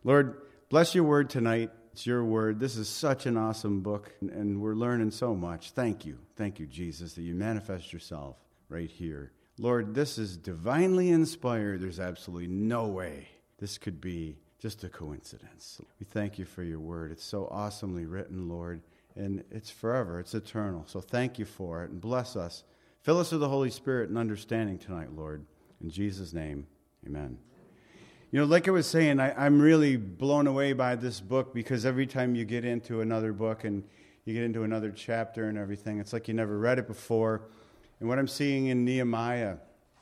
Lord, bless your word tonight. It's your word. This is such an awesome book, and we're learning so much. Thank you. Thank you, Jesus, that you manifest yourself right here. Lord, this is divinely inspired. There's absolutely no way this could be just a coincidence. We thank you for your word. It's so awesomely written, Lord, and it's forever. It's eternal. So thank you for it, and bless us. Fill us with the Holy Spirit and understanding tonight, Lord. In Jesus' name, amen. You know, like I was saying, I'm really blown away by this book because every time you get into another book and you get into another chapter and everything, it's like you never read it before. And what I'm seeing in Nehemiah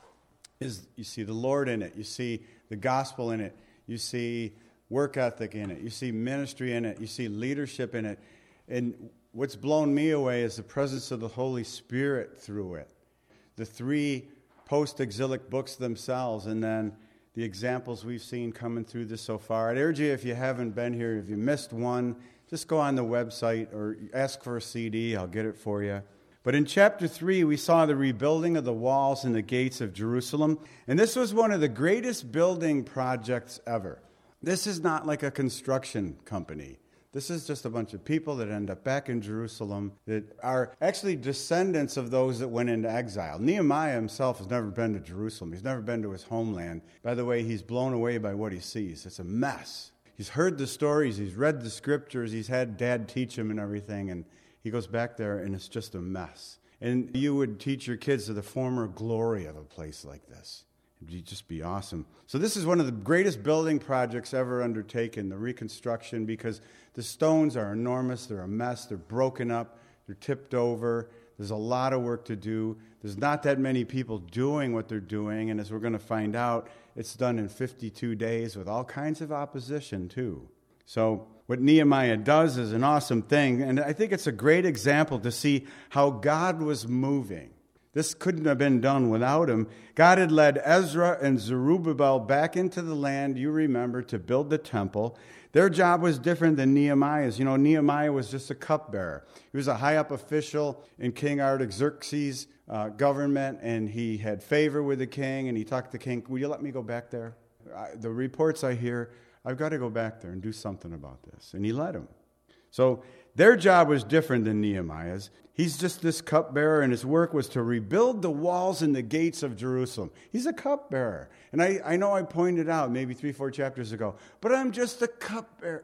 is you see the Lord in it. You see the gospel in it. You see work ethic in it. You see ministry in it. You see leadership in it. And what's blown me away is the presence of the Holy Spirit through it. The 3 post-exilic books themselves, and then the examples we've seen coming through this so far. I'd urge you, if you haven't been here, if you missed one, just go on the website or ask for a CD. I'll get it for you. But in chapter 3, we saw the rebuilding of the walls and the gates of Jerusalem. And this was one of the greatest building projects ever. This is not like a construction company. This is just a bunch of people that end up back in Jerusalem that are actually descendants of those that went into exile. Nehemiah himself has never been to Jerusalem. He's never been to his homeland. By the way, he's blown away by what he sees. It's a mess. He's heard the stories. He's read the scriptures. He's had Dad teach him and everything. And he goes back there, and it's just a mess. And you would teach your kids to the former glory of a place like this. It'd just be awesome. So this is one of the greatest building projects ever undertaken, the reconstruction, because the stones are enormous. They're a mess. They're broken up. They're tipped over. There's a lot of work to do. There's not that many people doing what they're doing, and as we're going to find out, it's done in 52 days with all kinds of opposition, too. So what Nehemiah does is an awesome thing, and I think it's a great example to see how God was moving. This couldn't have been done without him. God had led Ezra and Zerubbabel back into the land, you remember, to build the temple. Their job was different than Nehemiah's. You know, Nehemiah was just a cupbearer. He was a high-up official in King Artaxerxes' government, and he had favor with the king, and he talked to the king, will you let me go back there? The reports I hear, I've got to go back there and do something about this. And he let him. So their job was different than Nehemiah's. He's just this cupbearer, and his work was to rebuild the walls and the gates of Jerusalem. He's a cupbearer. And I know I pointed out maybe 3-4 chapters ago, but I'm just a cupbearer.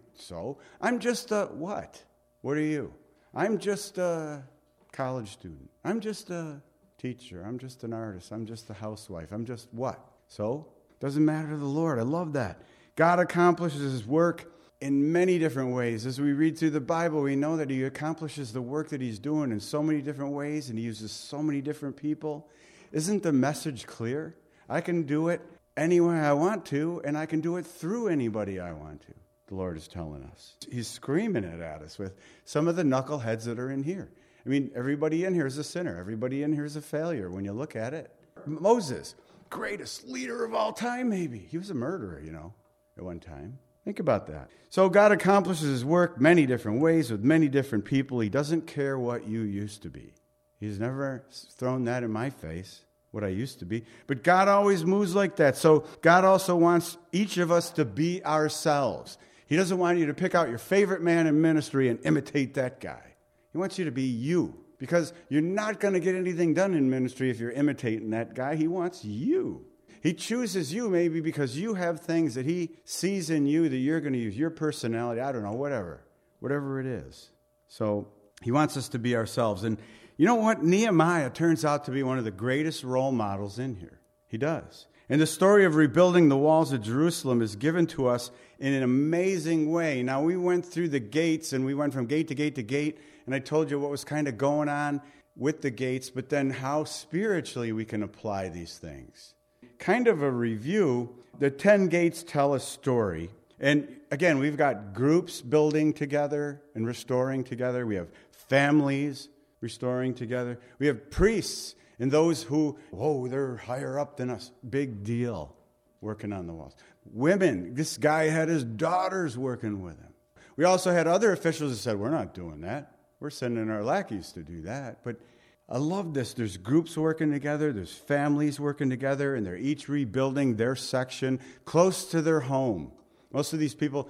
I'm just a what? What are you? I'm just a college student. I'm just a teacher. I'm just an artist. I'm just a housewife. I'm just what? So, doesn't matter to the Lord. I love that. God accomplishes his work in many different ways. As we read through the Bible, we know that he accomplishes the work that he's doing in so many different ways, and he uses so many different people. Isn't the message clear? I can do it any way I want to, and I can do it through anybody I want to. The Lord is telling us. He's screaming it at us with some of the knuckleheads that are in here. I mean, everybody in here is a sinner. Everybody in here is a failure when you look at it. Moses, greatest leader of all time, maybe. He was a murderer, at one time. Think about that. So God accomplishes his work many different ways with many different people. He doesn't care what you used to be. He's never thrown that in my face, what I used to be. But God always moves like that. So God also wants each of us to be ourselves. He doesn't want you to pick out your favorite man in ministry and imitate that guy. He wants you to be you, because you're not going to get anything done in ministry if you're imitating that guy. He wants you. He chooses you maybe because you have things that he sees in you that you're going to use, your personality, I don't know, whatever it is. So he wants us to be ourselves. And you know what? Nehemiah turns out to be one of the greatest role models in here. He does. And the story of rebuilding the walls of Jerusalem is given to us in an amazing way. Now, we went through the gates, and we went from gate to gate to gate, and I told you what was kind of going on with the gates, but then how spiritually we can apply these things. Kind of a review, the 10 gates tell a story. And again, we've got groups building together and restoring together. We have families restoring together. We have priests and those who, they're higher up than us. Big deal, working on the walls. Women, this guy had his daughters working with him. We also had other officials that said, we're not doing that. We're sending our lackeys to do that. But I love this. There's groups working together. There's families working together, and they're each rebuilding their section close to their home. Most of these people,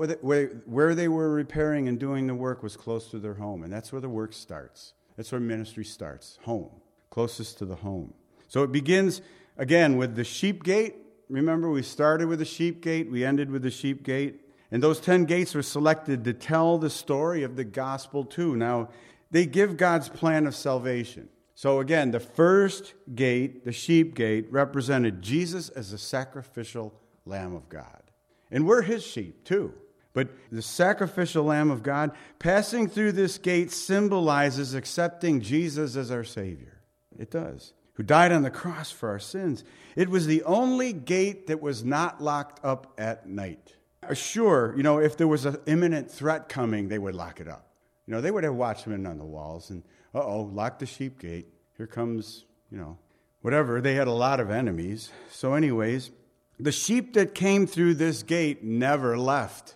where they were repairing and doing the work was close to their home. And that's where the work starts. That's where ministry starts, home, closest to the home. So it begins, again, with the sheep gate. Remember, we started with the sheep gate. We ended with the sheep gate. And those 10 gates were selected to tell the story of the gospel too. Now, they give God's plan of salvation. So again, the first gate, the sheep gate, represented Jesus as the sacrificial Lamb of God. And we're his sheep too. But the sacrificial Lamb of God passing through this gate symbolizes accepting Jesus as our Savior. It does. Who died on the cross for our sins. It was the only gate that was not locked up at night. Sure, if there was an imminent threat coming, they would lock it up. They would have watchmen on the walls and, lock the sheep gate. Here comes, whatever. They had a lot of enemies. So anyways, the sheep that came through this gate never left.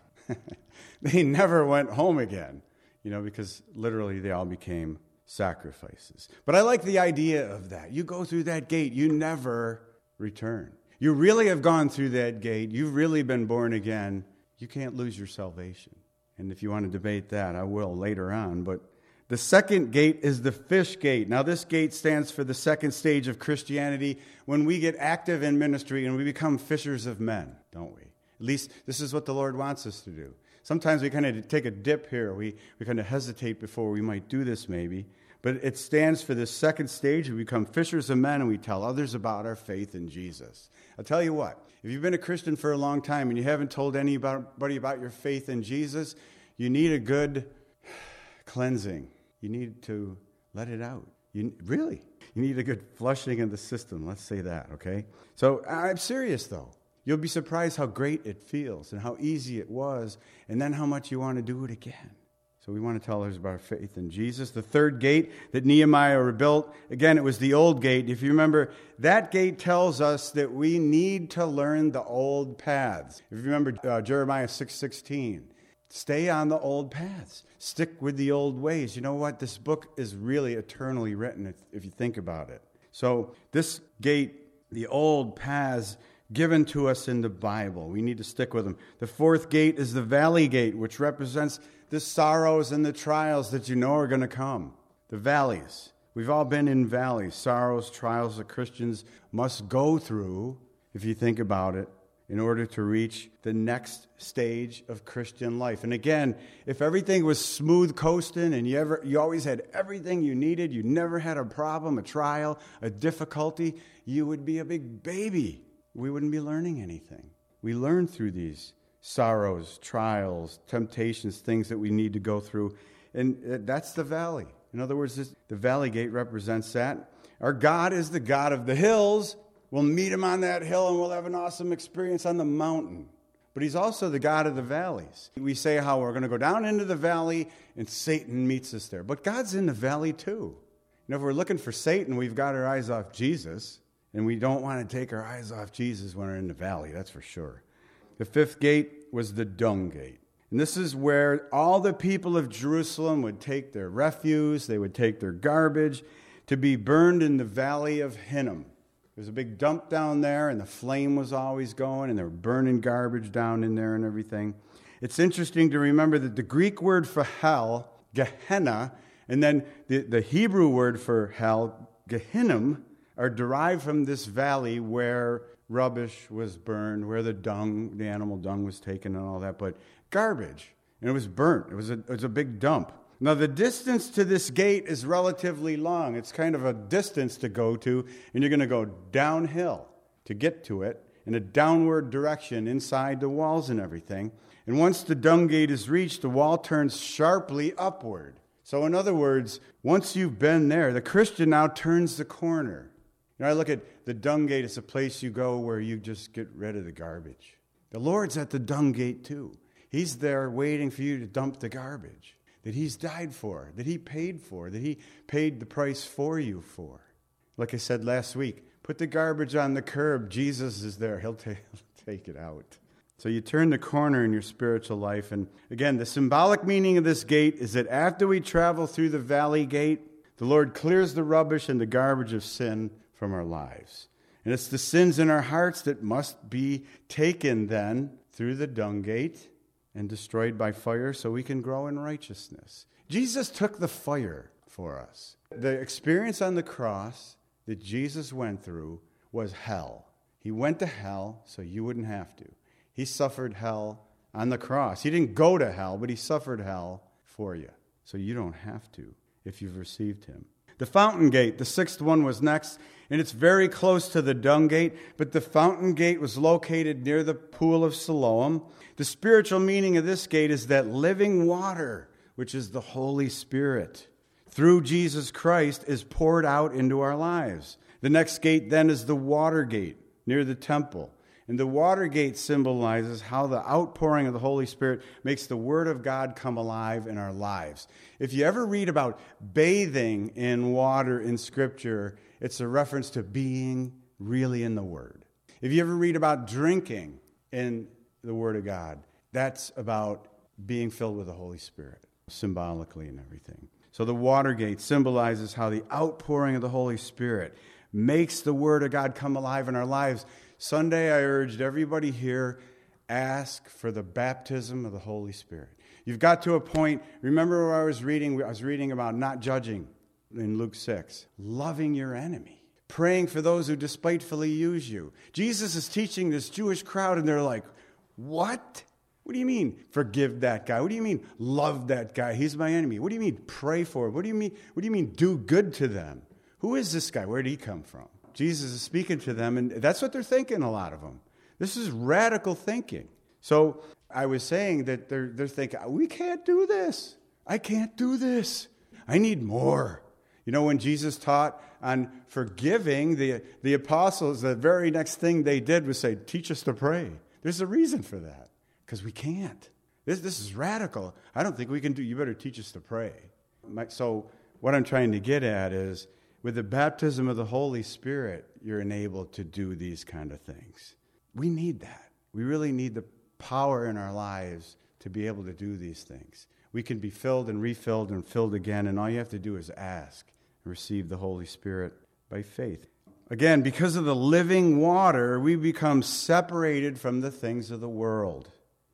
They never went home again, because literally they all became sacrifices. But I like the idea of that. You go through that gate, you never return. You really have gone through that gate. You've really been born again. You can't lose your salvation. And if you want to debate that, I will later on. But the second gate is the fish gate. Now, this gate stands for the second stage of Christianity when we get active in ministry and we become fishers of men, don't we? At least this is what the Lord wants us to do. Sometimes we kind of take a dip here. We kind of hesitate before we might do this maybe. But it stands for the second stage. We become fishers of men and we tell others about our faith in Jesus. I'll tell you what, if you've been a Christian for a long time and you haven't told anybody about your faith in Jesus, you need a good cleansing. You need to let it out. You need a good flushing of the system. Let's say that, okay? So I'm serious, though. You'll be surprised how great it feels and how easy it was, and then how much you want to do it again. So we want to tell others about our faith in Jesus. The third gate that Nehemiah rebuilt, again, it was the old gate. If you remember, that gate tells us that we need to learn the old paths. If you remember Jeremiah 6:16, stay on the old paths. Stick with the old ways. You know what? This book is really eternally written if you think about it. So this gate, the old paths given to us in the Bible, we need to stick with them. The fourth gate is the valley gate, which represents the sorrows and the trials that are going to come. The valleys. We've all been in valleys, sorrows, trials that Christians must go through, if you think about it, in order to reach the next stage of Christian life. And again, if everything was smooth coasting and you always had everything you needed, you never had a problem, a trial, a difficulty, you would be a big baby. We wouldn't be learning anything. We learn through these sorrows, trials, temptations, things that we need to go through. And that's the valley. In other words, the valley gate represents that. Our God is the God of the hills. We'll meet him on that hill and we'll have an awesome experience on the mountain. But he's also the God of the valleys. We say how we're going to go down into the valley and Satan meets us there. But God's in the valley too. If we're looking for Satan, we've got our eyes off Jesus. And we don't want to take our eyes off Jesus when we're in the valley, that's for sure. The fifth gate was the dung gate. And this is where all the people of Jerusalem would take their refuse, they would take their garbage to be burned in the valley of Hinnom. There's a big dump down there, and the flame was always going, and they were burning garbage down in there and everything. It's interesting to remember that the Greek word for hell, Gehenna, and then the Hebrew word for hell, Gehinnom, are derived from this valley where rubbish was burned, where the animal dung was taken and all that, but garbage. And it was burnt. It was a big dump. Now, the distance to this gate is relatively long. It's kind of a distance to go to, and you're going to go downhill to get to it in a downward direction inside the walls and everything. And once the dung gate is reached, the wall turns sharply upward. So in other words, once you've been there, the Christian now turns the corner. I look at the dung gate as a place you go where you just get rid of the garbage. The Lord's at the dung gate too. He's there waiting for you to dump the garbage that he's died for, that he paid for, that he paid the price for you for. Like I said last week, put the garbage on the curb. Jesus is there. He'll take it out. So you turn the corner in your spiritual life. And again, the symbolic meaning of this gate is that after we travel through the valley gate, the Lord clears the rubbish and the garbage of sin from our lives. And it's the sins in our hearts that must be taken then through the dung gate and destroyed by fire so we can grow in righteousness. Jesus took the fire for us. The experience on the cross that Jesus went through was hell. He went to hell so you wouldn't have to. He suffered hell on the cross. He didn't go to hell, but he suffered hell for you. So you don't have to if you've received him. The fountain gate, the sixth one, was next, and it's very close to the dung gate, but the fountain gate was located near the pool of Siloam. The spiritual meaning of this gate is that living water, which is the Holy Spirit, through Jesus Christ, is poured out into our lives. The next gate then is the water gate near the temple. And the water gate symbolizes how the outpouring of the Holy Spirit makes the Word of God come alive in our lives. If you ever read about bathing in water in Scripture, it's a reference to being really in the Word. If you ever read about drinking in the Word of God, that's about being filled with the Holy Spirit, symbolically and everything. So the water gate symbolizes how the outpouring of the Holy Spirit makes the Word of God come alive in our lives. Sunday, I urged everybody here, ask for the baptism of the Holy Spirit. You've got to a point, remember where I was reading about not judging in Luke 6. Loving your enemy. Praying for those who despitefully use you. Jesus is teaching this Jewish crowd, and they're like, what? What do you mean, forgive that guy? What do you mean, love that guy? He's my enemy. What do you mean, pray for him? What do you mean, do good to them? Who is this guy? Where did he come from? Jesus is speaking to them, and that's what they're thinking, a lot of them. This is radical thinking. So I was saying that they're thinking, we can't do this. I can't do this. I need more. You know, when Jesus taught on forgiving, the apostles, the very next thing they did was say, teach us to pray. There's a reason for that, because we can't. This is radical. I don't think we can do, you better teach us to pray. So what I'm trying to get at is, with the baptism of the Holy Spirit, you're enabled to do these kind of things. We need that. We really need the power in our lives to be able to do these things. We can be filled and refilled and filled again, and all you have to do is ask and receive the Holy Spirit by faith. Again, because of the living water, we become separated from the things of the world.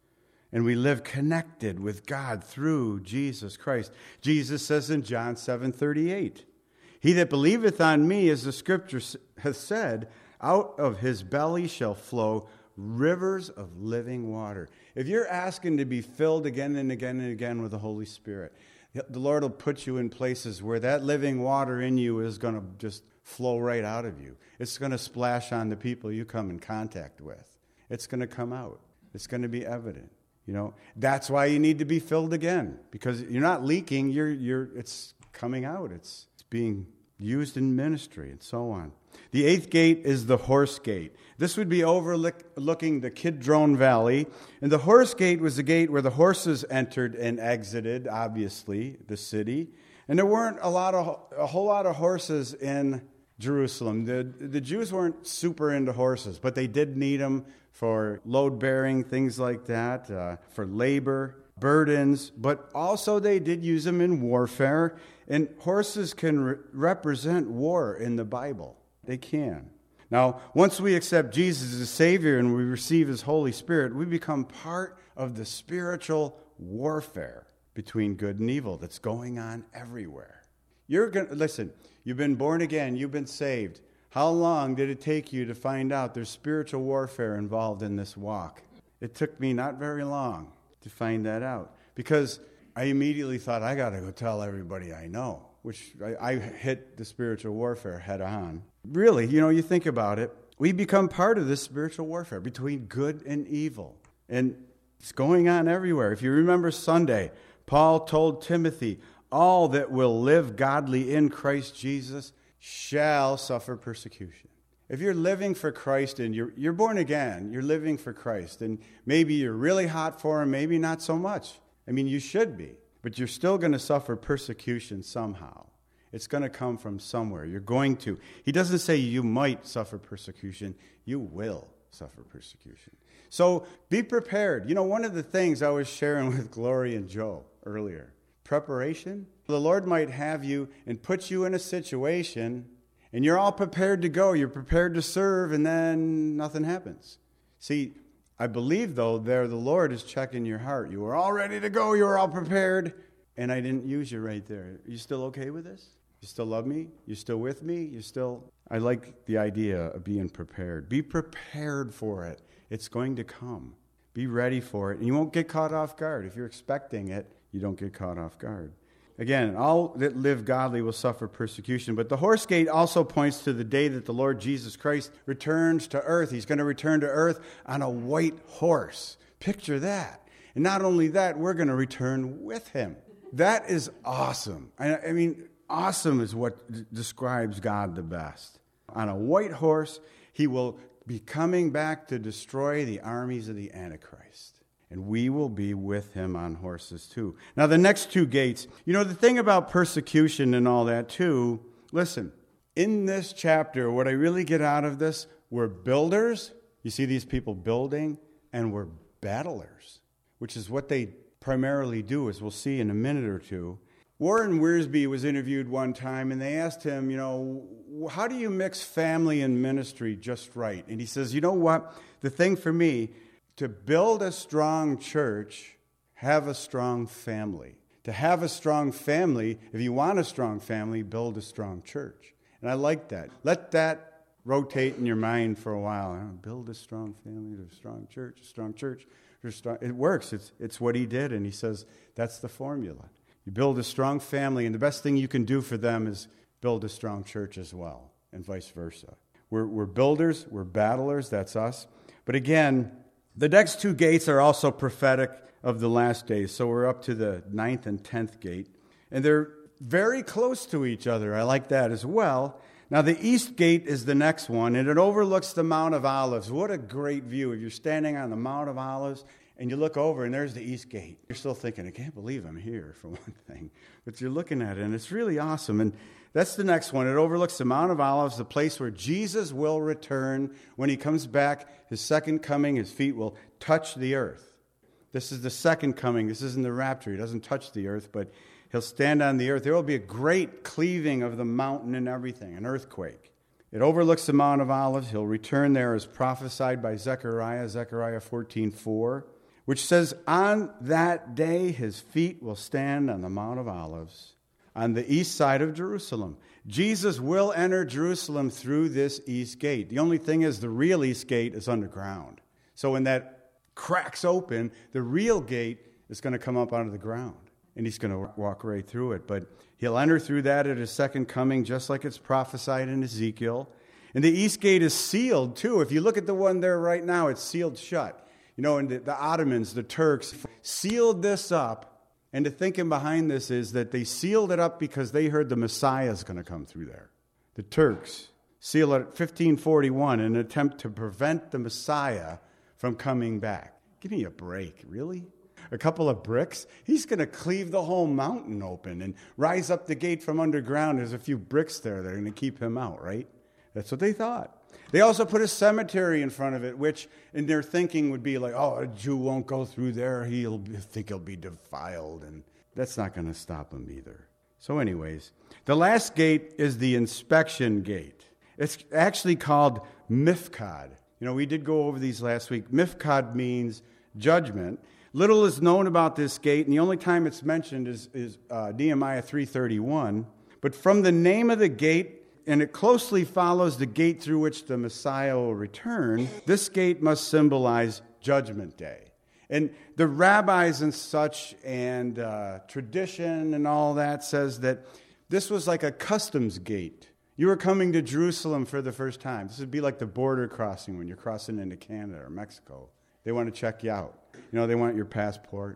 And we live connected with God through Jesus Christ. Jesus says in John 7:38, he that believeth on me, as the Scripture hath said, out of his belly shall flow rivers of living water. If you're asking to be filled again and again and again with the Holy Spirit, the Lord will put you in places where that living water in you is going to just flow right out of you. It's going to splash on the people you come in contact with. It's going to come out. It's going to be evident. You know, that's why you need to be filled again, because you're not leaking. It's coming out. It's being used in ministry and so on. The eighth gate is the horse gate. This would be overlooking the Kidron Valley. And the horse gate was the gate where the horses entered and exited, obviously, the city. And there weren't a whole lot of horses in Jerusalem. The Jews weren't super into horses, but they did need them for load-bearing, things like that, for labor, burdens, but also they did use them in warfare. And horses can represent war in the Bible. They can. Now, once we accept Jesus as Savior and we receive His Holy Spirit, we become part of the spiritual warfare between good and evil that's going on everywhere. Listen, you've been born again, you've been saved. How long did it take you to find out there's spiritual warfare involved in this walk? It took me not very long to find that out, because I immediately thought, I got to go tell everybody I know, which I hit the spiritual warfare head on. Really, you think about it, we become part of this spiritual warfare between good and evil. And it's going on everywhere. If you remember Sunday, Paul told Timothy, all that will live godly in Christ Jesus shall suffer persecution. If you're living for Christ and you're born again, you're living for Christ, and maybe you're really hot for Him, maybe not so much. I mean, you should be, but you're still going to suffer persecution somehow. It's going to come from somewhere. You're going to. He doesn't say you might suffer persecution. You will suffer persecution. So be prepared. One of the things I was sharing with Glory and Joe earlier, preparation. The Lord might have you and put you in a situation, and you're all prepared to go. You're prepared to serve, and then nothing happens. See, I believe, though, there the Lord is checking your heart. You were all ready to go. You were all prepared. And I didn't use you right there. Are you still okay with this? You still love me? You still with me? I like the idea of being prepared. Be prepared for it. It's going to come. Be ready for it. And you won't get caught off guard. If you're expecting it, you don't get caught off guard. Again, all that live godly will suffer persecution. But the horse gate also points to the day that the Lord Jesus Christ returns to earth. He's going to return to earth on a white horse. Picture that. And not only that, we're going to return with him. That is awesome. I mean, awesome is what describes God the best. On a white horse, he will be coming back to destroy the armies of the Antichrist. And we will be with him on horses too. Now, the next two gates, the thing about persecution and all that too, listen, in this chapter, what I really get out of this, we're builders. You see these people building, and we're battlers, which is what they primarily do, as we'll see in a minute or two. Warren Wiersbe was interviewed one time, and they asked him, how do you mix family and ministry just right? And he says, you know what? The thing for me, to build a strong church, have a strong family. To have a strong family, if you want a strong family, build a strong church. And I like that. Let that rotate in your mind for a while. Build a strong family, a strong church, a strong church. It works. It's what he did, and he says that's the formula. You build a strong family, and the best thing you can do for them is build a strong church as well, and vice versa. We're builders, we're battlers, that's us. But again, the next two gates are also prophetic of the last days. So we're up to the 9th and 10th gate. And they're very close to each other. I like that as well. Now, the east gate is the next one, and it overlooks the Mount of Olives. What a great view. If you're standing on the Mount of Olives and you look over, and there's the east gate. You're still thinking, I can't believe I'm here, for one thing. But you're looking at it, and it's really awesome. And that's the next one. It overlooks the Mount of Olives, the place where Jesus will return. When he comes back, his second coming, his feet will touch the earth. This is the second coming. This isn't the rapture. He doesn't touch the earth, but he'll stand on the earth. There will be a great cleaving of the mountain and everything, an earthquake. It overlooks the Mount of Olives. He'll return there as prophesied by Zechariah 14:4, which says, on that day his feet will stand on the Mount of Olives, on the east side of Jerusalem. Jesus will enter Jerusalem through this east gate. The only thing is the real east gate is underground. So when that cracks open, the real gate is going to come up out of the ground. And he's going to walk right through it. But he'll enter through that at his second coming, just like it's prophesied in Ezekiel. And the east gate is sealed, too. If you look at the one there right now, it's sealed shut. And the Ottomans, the Turks, sealed this up. And the thinking behind this is that they sealed it up because they heard the Messiah is going to come through there. The Turks sealed it at 1541 in an attempt to prevent the Messiah from coming back. Give me a break, really? A couple of bricks? He's going to cleave the whole mountain open and rise up the gate from underground. There's a few bricks there that are going to keep him out, right? That's what they thought. They also put a cemetery in front of it, which in their thinking would be like, oh, a Jew won't go through there. He'll think he'll be defiled. And that's not going to stop him either. So anyways, the last gate is the inspection gate. It's actually called Mifkad. We did go over these last week. Mifkad means judgment. Little is known about this gate, and the only time it's mentioned is Nehemiah 3:31. But from the name of the gate, and it closely follows the gate through which the Messiah will return, this gate must symbolize Judgment Day. And the rabbis and such and tradition and all that says that this was like a customs gate. You were coming to Jerusalem for the first time. This would be like the border crossing when you're crossing into Canada or Mexico. They want to check you out. They want your passport.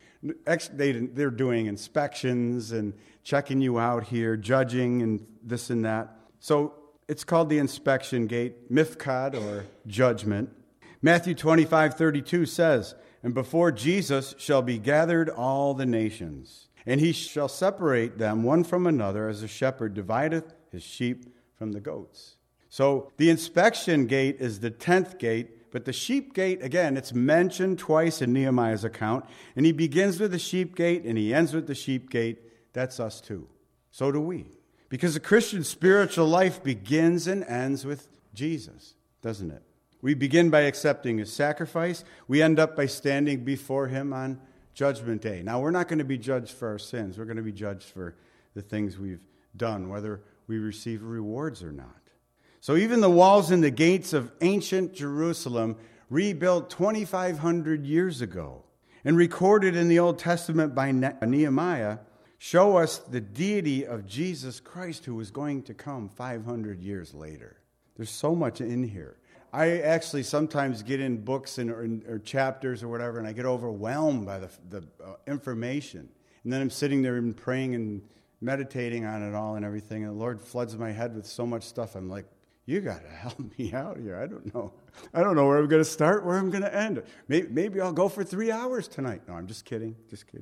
They're doing inspections and checking you out here, judging and this and that. So it's called the inspection gate, Mifkad, or judgment. Matthew 25:32 says, and before Jesus shall be gathered all the nations, and he shall separate them one from another, as a shepherd divideth his sheep from the goats. So the inspection gate is the 10th gate, but the sheep gate, again, it's mentioned twice in Nehemiah's account, and he begins with the sheep gate and he ends with the sheep gate. That's us too. So do we. Because the Christian spiritual life begins and ends with Jesus, doesn't it? We begin by accepting his sacrifice. We end up by standing before him on Judgment Day. Now, we're not going to be judged for our sins. We're going to be judged for the things we've done, whether we receive rewards or not. So even the walls and the gates of ancient Jerusalem, rebuilt 2,500 years ago and recorded in the Old Testament by Nehemiah, show us the deity of Jesus Christ who was going to come 500 years later. There's so much in here. I actually sometimes get in books or chapters or whatever, and I get overwhelmed by the information. And then I'm sitting there and praying and meditating on it all and everything, and the Lord floods my head with so much stuff. I'm like, you got to help me out here. I don't know where I'm going to start, where I'm going to end. Maybe I'll go for 3 hours tonight. No, I'm just kidding.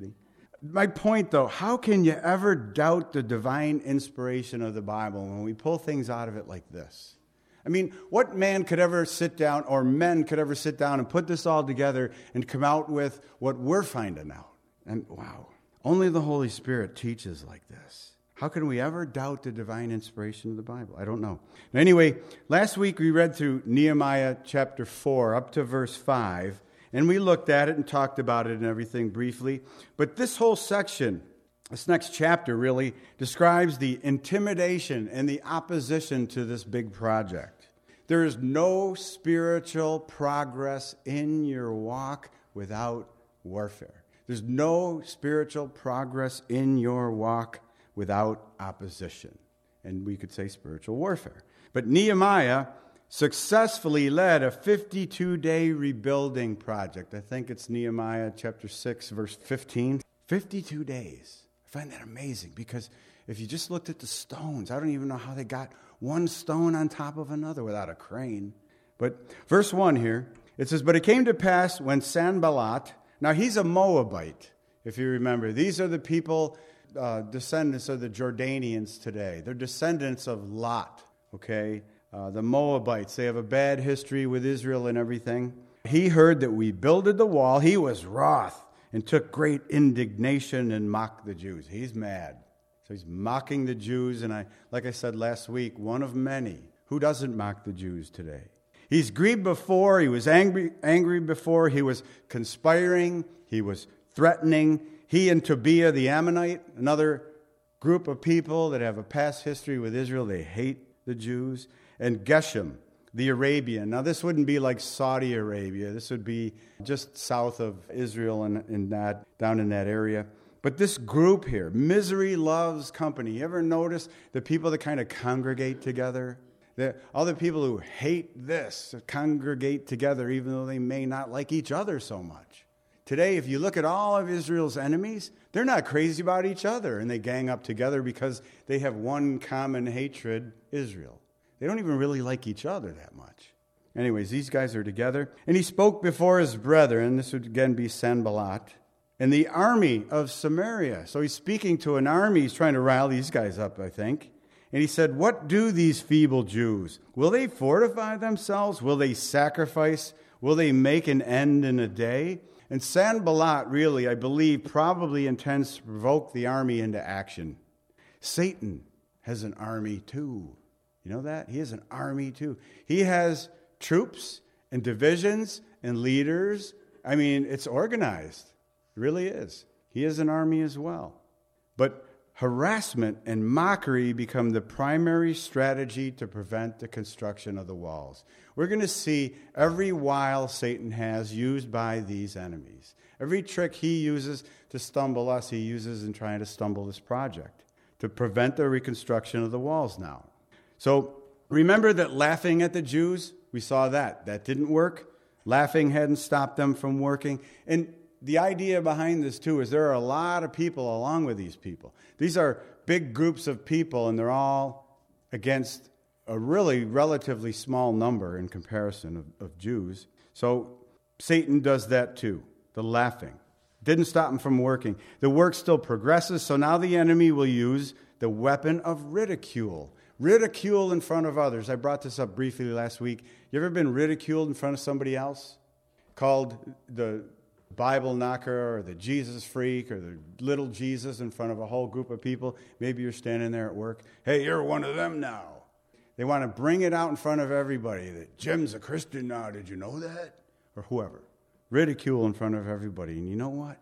My point, though, how can you ever doubt the divine inspiration of the Bible when we pull things out of it like this? I mean, what man could ever sit down, or men could ever sit down and put this all together and come out with what we're finding out? And wow, only the Holy Spirit teaches like this. How can we ever doubt the divine inspiration of the Bible? I don't know. Anyway, last week we read through Nehemiah chapter 4 up to verse 5, and we looked at it and talked about it and everything briefly. But this whole section, this next chapter really describes the intimidation and the opposition to this big project. There is no spiritual progress in your walk without warfare. There's no spiritual progress in your walk without opposition. And we could say spiritual warfare. But Nehemiah successfully led a 52-day rebuilding project. I think it's Nehemiah chapter 6, verse 15. 52 days. I find that amazing because if you just looked at the stones, I don't even know how they got one stone on top of another without a crane. But verse 1 here, it says, "But it came to pass when Sanballat," now he's a Moabite, if you remember. These are the people, descendants of the Jordanians today. They're descendants of Lot, okay? The Moabites, they have a bad history with Israel and everything. He heard that we builded the wall. He was wroth and took great indignation and mocked the Jews. He's mad. So he's mocking the Jews, and like I said last week, one of many. Who doesn't mock the Jews today? He's grieved before, he was angry before, he was conspiring, he was threatening. He and Tobiah the Ammonite, another group of people that have a past history with Israel, they hate the Jews. And Geshem, the Arabian. Now this wouldn't be like Saudi Arabia. This would be just south of Israel and that, down in that area. But this group here, misery loves company. You ever notice the people that kind of congregate together? The other people who hate this congregate together even though they may not like each other so much. Today, if you look at all of Israel's enemies, they're not crazy about each other, and they gang up together because they have one common hatred, Israel. They don't even really like each other that much. Anyways, these guys are together. And he spoke before his brethren, this would again be Sanballat, and the army of Samaria. So he's speaking to an army. He's trying to rile these guys up, I think. And he said, "What do these feeble Jews? Will they fortify themselves? Will they sacrifice? Will they make an end in a day?" And Sanballat really, I believe, probably intends to provoke the army into action. Satan has an army too. You know that? He has an army too. He has troops and divisions and leaders. I mean, it's organized. It really is. He has an army as well. But harassment and mockery become the primary strategy to prevent the construction of the walls. We're going to see every wile Satan has used by these enemies. Every trick he uses to stumble us, he uses in trying to stumble this project to prevent the reconstruction of the walls now. So remember that laughing at the Jews, we saw that. That didn't work. Laughing hadn't stopped them from working. And the idea behind this, too, is there are a lot of people along with these people. These are big groups of people, and they're all against a really relatively small number in comparison of Jews. So Satan does that, too, the laughing. Didn't stop him from working. The work still progresses, so now the enemy will use the weapon of ridicule. Ridicule in front of others. I brought this up briefly last week. You ever been ridiculed in front of somebody else? Called the Bible knocker or the Jesus freak or the little Jesus in front of a whole group of people. Maybe you're standing there at work. Hey, you're one of them now. They want to bring it out in front of everybody that Jim's a Christian now. Did you know that? Or whoever. Ridicule in front of everybody. And you know what?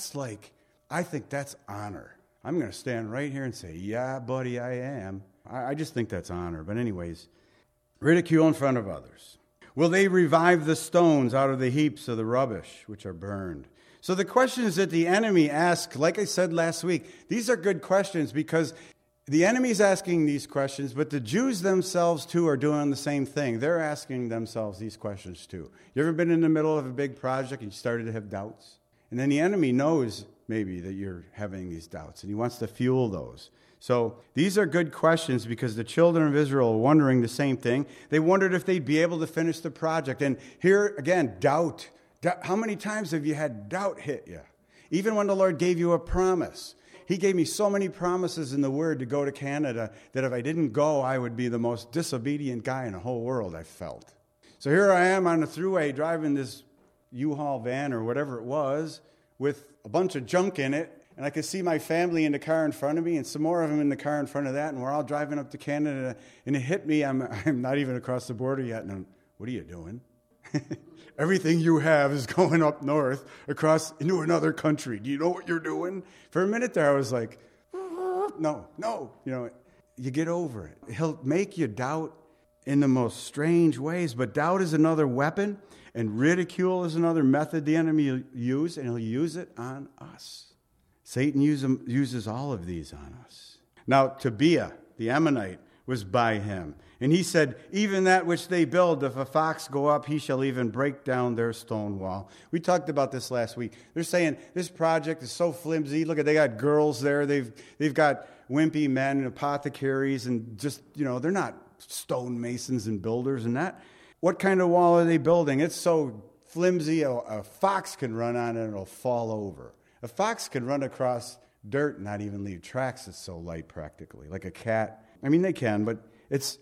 I think that's honor. I'm going to stand right here and say, yeah, buddy, I am. I just think that's honor. But anyways, ridicule in front of others. Will they revive the stones out of the heaps of the rubbish which are burned? So the questions that the enemy asks, like I said last week, these are good questions because the enemy's asking these questions, but the Jews themselves, too, are doing the same thing. They're asking themselves these questions, too. You ever been in the middle of a big project and you started to have doubts? And then the enemy knows, maybe, that you're having these doubts, and he wants to fuel those. So these are good questions because the children of Israel are wondering the same thing. They wondered if they'd be able to finish the project. And here, again, doubt. How many times have you had doubt hit you? Even when the Lord gave you a promise. He gave me so many promises in the Word to go to Canada that if I didn't go, I would be the most disobedient guy in the whole world, I felt. So here I am on the thruway driving this U-Haul van or whatever it was with a bunch of junk in it, and I could see my family in the car in front of me and some more of them in the car in front of that, and we're all driving up to Canada, and it hit me. I'm not even across the border yet, and I'm, what are you doing? Everything you have is going up north across into another country. Do you know what you're doing? For a minute there, I was like, no. You get over it. He'll make you doubt in the most strange ways, but doubt is another weapon, and ridicule is another method the enemy will use, and he'll use it on us. Satan uses all of these on us. Now, Tobiah, the Ammonite, was by him. And he said, even that which they build, if a fox go up, he shall even break down their stone wall. We talked about this last week. They're saying this project is so flimsy. Look, they got girls there. They've got wimpy men and apothecaries and just, they're not stonemasons and builders and that. What kind of wall are they building? It's so flimsy, a fox can run on it and it'll fall over. A fox can run across dirt and not even leave tracks. It's so light practically, like a cat. I mean, they can, but it's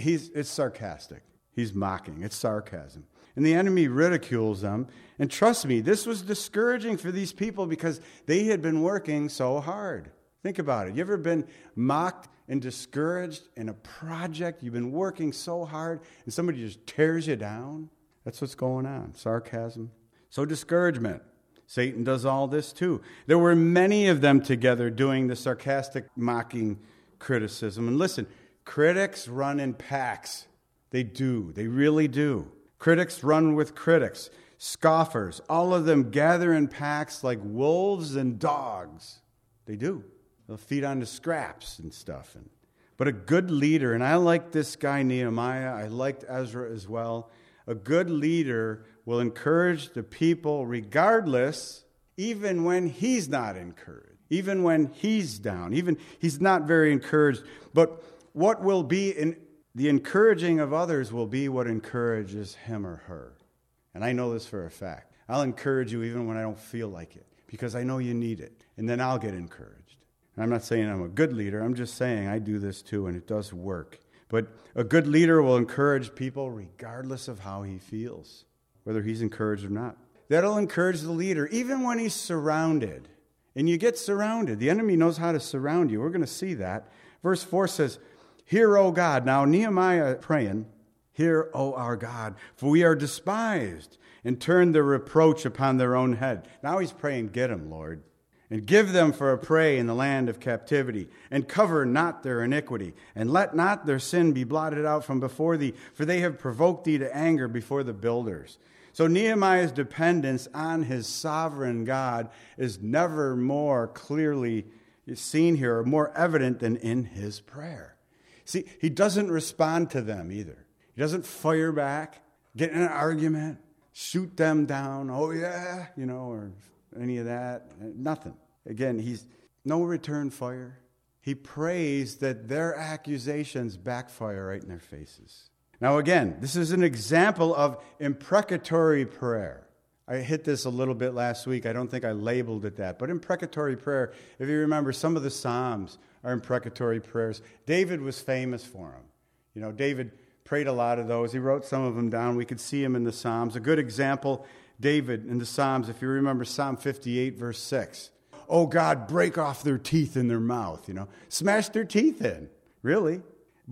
sarcastic. He's mocking. It's sarcasm. And the enemy ridicules them. And trust me, this was discouraging for these people because they had been working so hard. Think about it. You ever been mocked and discouraged in a project? You've been working so hard and somebody just tears you down? That's what's going on. Sarcasm. So discouragement. Satan does all this too. There were many of them together doing the sarcastic, mocking criticism. And listen, critics run in packs. They do. They really do. Critics run with critics. Scoffers, all of them gather in packs like wolves and dogs. They do. They'll feed on the scraps and stuff. But a good leader, and I like this guy Nehemiah, I liked Ezra as well. A good leader will encourage the people regardless, even when he's not encouraged. Even when he's down, even he's not very encouraged. But what will be in the encouraging of others will be what encourages him or her. And I know this for a fact. I'll encourage you even when I don't feel like it, because I know you need it. And then I'll get encouraged. And I'm not saying I'm a good leader. I'm just saying I do this too, and it does work. But a good leader will encourage people regardless of how he feels, whether he's encouraged or not. That'll encourage the leader, even when he's surrounded. And you get surrounded. The enemy knows how to surround you. We're going to see that. Verse 4 says, hear, O God. Now Nehemiah praying, hear, O our God, for we are despised, and turn the reproach upon their own head. Now he's praying, get them, Lord. And give them for a prey in the land of captivity, and cover not their iniquity, and let not their sin be blotted out from before thee, for they have provoked thee to anger before the builders. So Nehemiah's dependence on his sovereign God is never more clearly seen here, or more evident than in his prayer. See, he doesn't respond to them either. He doesn't fire back, get in an argument, shoot them down, oh yeah, or any of that. Nothing. Again, he's no return fire. He prays that their accusations backfire right in their faces. Now again, this is an example of imprecatory prayer. I hit this a little bit last week. I don't think I labeled it that. But imprecatory prayer, if you remember, some of the Psalms are imprecatory prayers. David was famous for them. David prayed a lot of those. He wrote some of them down. We could see them in the Psalms. A good example, David in the Psalms, if you remember Psalm 58, verse 6. Oh God, break off their teeth in their mouth, smash their teeth in, really. But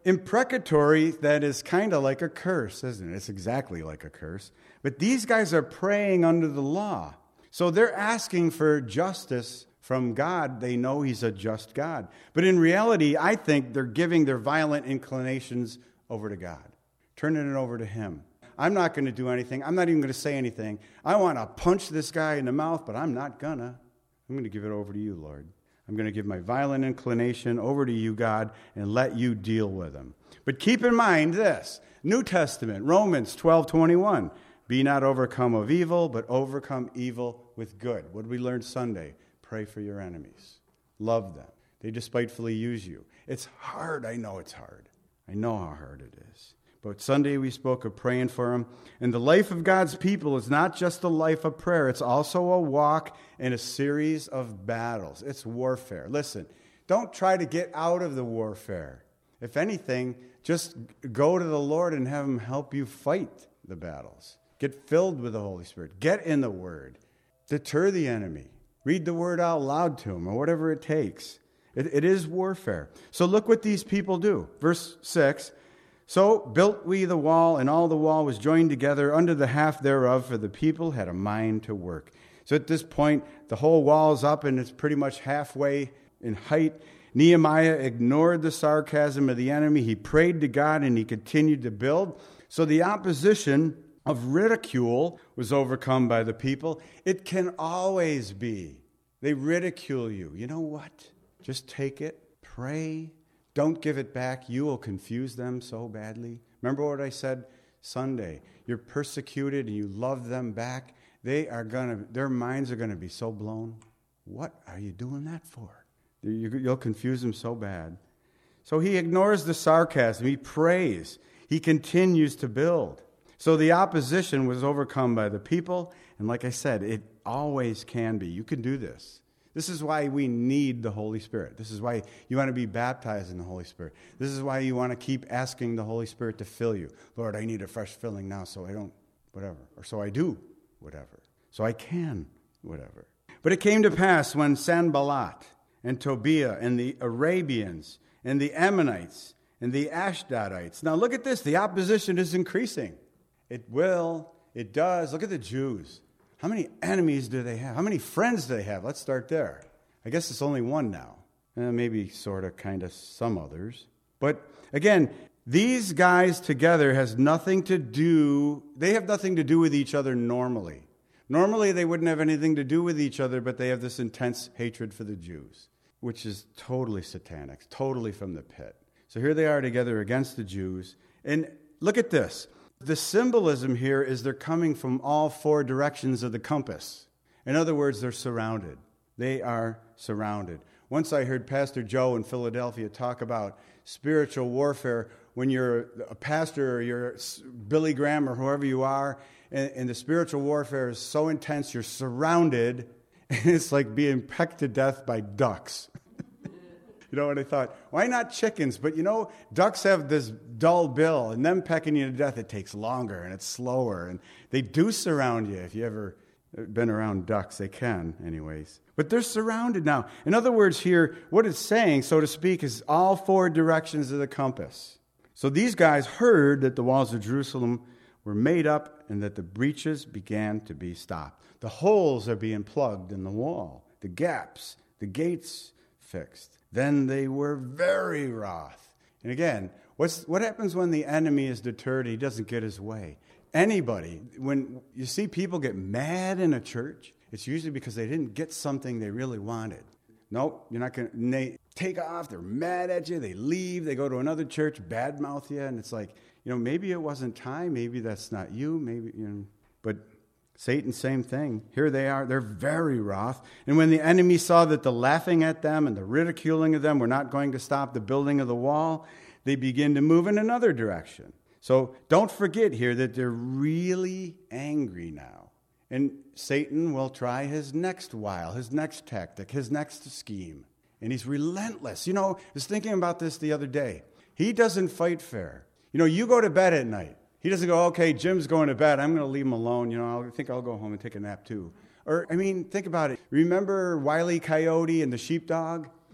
imprecatory that is kind of like a curse, isn't it? It's exactly like a curse. But these guys are praying under the law. So they're asking for justice from God. They know he's a just God. But in reality, I think they're giving their violent inclinations over to God, turning it over to him. I'm not going to do anything. I'm not even going to say anything. I want to punch this guy in the mouth, but I'm not gonna. I'm going to give it over to you, Lord. I'm going to give my violent inclination over to you, God, and let you deal with him. But keep in mind this, New Testament, Romans 12:21. Be not overcome of evil, but overcome evil with good. What did we learn Sunday? Pray for your enemies. Love them. They despitefully use you. It's hard. I know it's hard. I know how hard it is. But Sunday we spoke of praying for them. And the life of God's people is not just a life of prayer. It's also a walk and a series of battles. It's warfare. Listen, don't try to get out of the warfare. If anything, just go to the Lord and have him help you fight the battles. Get filled with the Holy Spirit. Get in the Word. Deter the enemy. Read the Word out loud to him or whatever it takes. It is warfare. So look what these people do. Verse 6. So built we the wall, and all the wall was joined together under the half thereof, for the people had a mind to work. So at this point, the whole wall is up, and it's pretty much halfway in height. Nehemiah ignored the sarcasm of the enemy. He prayed to God, and he continued to build. So the opposition of ridicule was overcome by the people. It can always be. They ridicule you. You know what? Just take it, pray. Don't give it back. You will confuse them so badly. Remember what I said Sunday? You're persecuted and you love them back. Their minds are going to be so blown. What are you doing that for? You'll confuse them so bad. So he ignores the sarcasm. He prays. He continues to build. So the opposition was overcome by the people. And like I said, it always can be. You can do this. This is why we need the Holy Spirit. This is why you want to be baptized in the Holy Spirit. This is why you want to keep asking the Holy Spirit to fill you. Lord, I need a fresh filling now so I don't, whatever. Or so I do, whatever. So I can, whatever. But it came to pass when Sanballat and Tobiah and the Arabians and the Ammonites and the Ashdodites. Now look at this. The opposition is increasing. It does. Look at the Jews. How many enemies do they have? How many friends do they have? Let's start there. I guess it's only one now. Maybe sort of, kind of, some others. But again, these guys together they have nothing to do with each other normally. Normally they wouldn't have anything to do with each other, but they have this intense hatred for the Jews, which is totally satanic, totally from the pit. So here they are together against the Jews. And look at this. The symbolism here is they're coming from all four directions of the compass. In other words, they're surrounded. They are surrounded. Once I heard Pastor Joe in Philadelphia talk about spiritual warfare when you're a pastor or you're Billy Graham or whoever you are, and the spiritual warfare is so intense, you're surrounded, and it's like being pecked to death by ducks. You know what I thought? Why not chickens? But ducks have this dull bill, and them pecking you to death, it takes longer, and it's slower. And they do surround you. If you ever been around ducks, they can, anyways. But they're surrounded now. In other words here, what it's saying, so to speak, is all four directions of the compass. So these guys heard that the walls of Jerusalem were made up and that the breaches began to be stopped. The holes are being plugged in the wall, the gaps, the gates fixed. Then they were very wroth. And again, what happens when the enemy is deterred and he doesn't get his way? Anybody, when you see people get mad in a church, it's usually because they didn't get something they really wanted. Nope, you're not going to. They take off, they're mad at you, they leave, they go to another church, badmouth you, and it's like, maybe it wasn't time, maybe that's not you, maybe, but Satan, same thing. Here they are. They're very wroth. And when the enemy saw that the laughing at them and the ridiculing of them were not going to stop the building of the wall, they begin to move in another direction. So don't forget here that they're really angry now. And Satan will try his next wile, his next tactic, his next scheme. And he's relentless. I was thinking about this the other day. He doesn't fight fair. You go to bed at night. He doesn't go, okay, Jim's going to bed. I'm going to leave him alone. I think I'll go home and take a nap too. Or, think about it. Remember Wile E. Coyote and the sheepdog?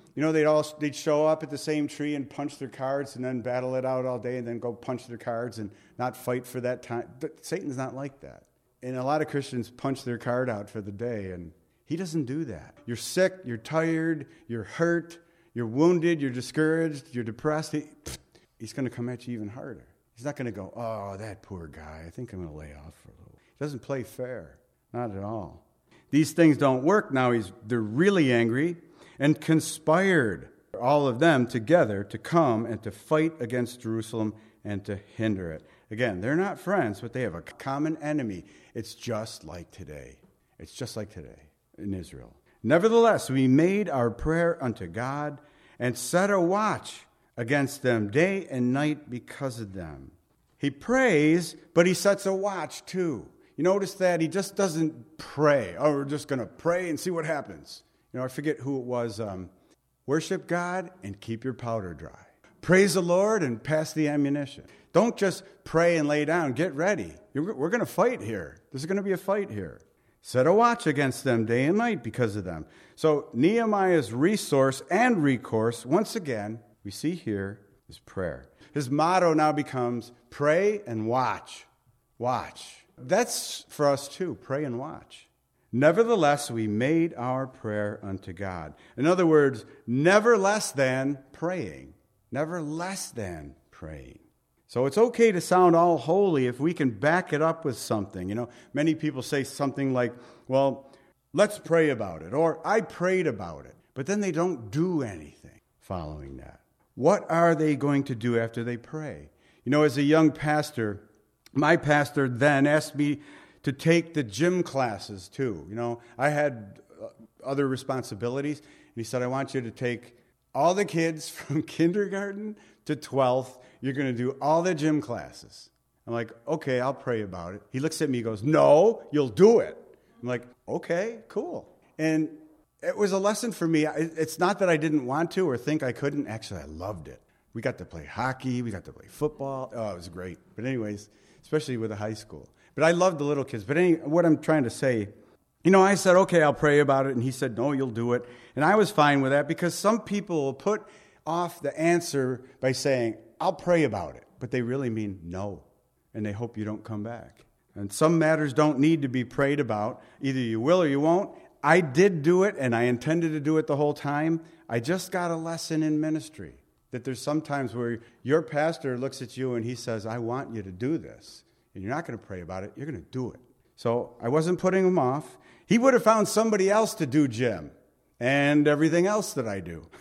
You know, they'd show up at the same tree and punch their cards and then battle it out all day and then go punch their cards and not fight for that time. But Satan's not like that. And a lot of Christians punch their card out for the day, and he doesn't do that. You're sick, you're tired, you're hurt, you're wounded, you're discouraged, you're depressed. He's going to come at you even harder. He's not going to go, oh, that poor guy, I think I'm going to lay off for a little. He doesn't play fair. Not at all. These things don't work now. They're really angry and conspired, all of them together, to come and to fight against Jerusalem and to hinder it. Again, they're not friends, but they have a common enemy. It's just like today. It's just like today in Israel. Nevertheless, we made our prayer unto God and set a watch against them day and night because of them. He prays, but he sets a watch too. You notice that he just doesn't pray. Oh, we're just going to pray and see what happens. You know, I forget who it was. Worship God and keep your powder dry. Praise the Lord and pass the ammunition. Don't just pray and lay down. Get ready. We're going to fight here. There's going to be a fight here. Set a watch against them day and night because of them. So Nehemiah's resource and recourse, once again, we see here, is prayer. His motto now becomes pray and watch. Watch. That's for us too, pray and watch. Nevertheless, we made our prayer unto God. In other words, never less than praying. Never less than praying. So it's okay to sound all holy if we can back it up with something. You know, many people say something like, well, let's pray about it, or I prayed about it. But then they don't do anything following that. What are they going to do after they pray? You know, as a young pastor, my pastor then asked me to take the gym classes too. You know, I had other responsibilities. And he said, I want you to take all the kids from kindergarten to 12th. You're going to do all the gym classes. I'm like, okay, I'll pray about it. He looks at me and goes, no, you'll do it. I'm like, okay, cool. And it was a lesson for me. It's not that I didn't want to or think I couldn't. Actually, I loved it. We got to play hockey. We got to play football. Oh, it was great. But anyways, especially with the high school. But I loved the little kids. But what I'm trying to say, you know, I said, okay, I'll pray about it. And he said, no, you'll do it. And I was fine with that because some people will put off the answer by saying, I'll pray about it. But they really mean no. And they hope you don't come back. And some matters don't need to be prayed about. Either you will or you won't. I did do it, and I intended to do it the whole time. I just got a lesson in ministry that there's sometimes where your pastor looks at you and he says, I want you to do this. And you're not going to pray about it. You're going to do it. So I wasn't putting him off. He would have found somebody else to do gym and everything else that I do.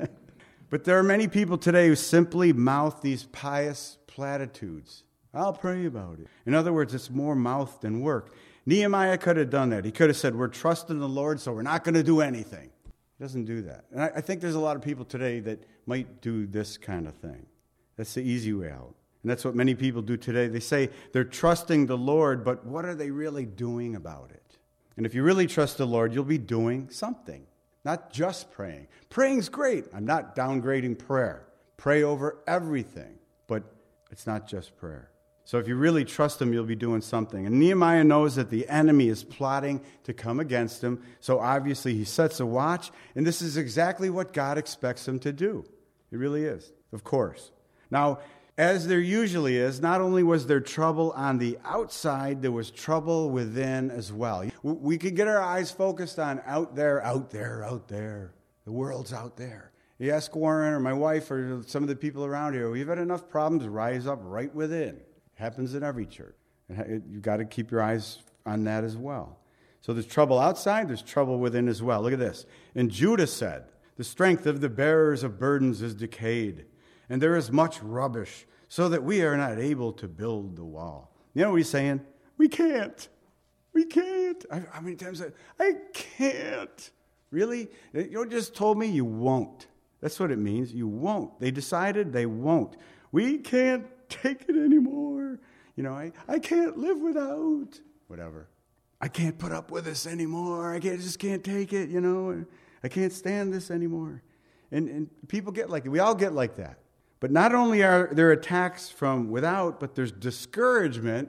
But there are many people today who simply mouth these pious platitudes. I'll pray about it. In other words, it's more mouth than work. Nehemiah could have done that. He could have said, we're trusting the Lord, so we're not going to do anything. He doesn't do that. And I think there's a lot of people today that might do this kind of thing. That's the easy way out. And that's what many people do today. They say they're trusting the Lord, but what are they really doing about it? And if you really trust the Lord, you'll be doing something, not just praying. Praying's great. I'm not downgrading prayer. Pray over everything, but it's not just prayer. So if you really trust him, you'll be doing something. And Nehemiah knows that the enemy is plotting to come against him, so obviously he sets a watch, and this is exactly what God expects him to do. It really is, of course. Now, as there usually is, not only was there trouble on the outside, there was trouble within as well. We could get our eyes focused on out there, out there, out there. The world's out there. You ask Warren or my wife or some of the people around here, we've had enough problems rise up right within. It happens in every church. You've got to keep your eyes on that as well. So there's trouble outside, there's trouble within as well. Look at this. And Judah said, the strength of the bearers of burdens is decayed, and there is much rubbish, so that we are not able to build the wall. You know what he's saying? We can't. We can't. How many times I can't. Really? You just told me you won't. That's what it means. You won't. They decided they won't. We can't take it anymore. You know, I can't live without. Whatever. I can't put up with this anymore. Just can't take it, you know. I can't stand this anymore. And people get like that. We all get like that. But not only are there attacks from without, but there's discouragement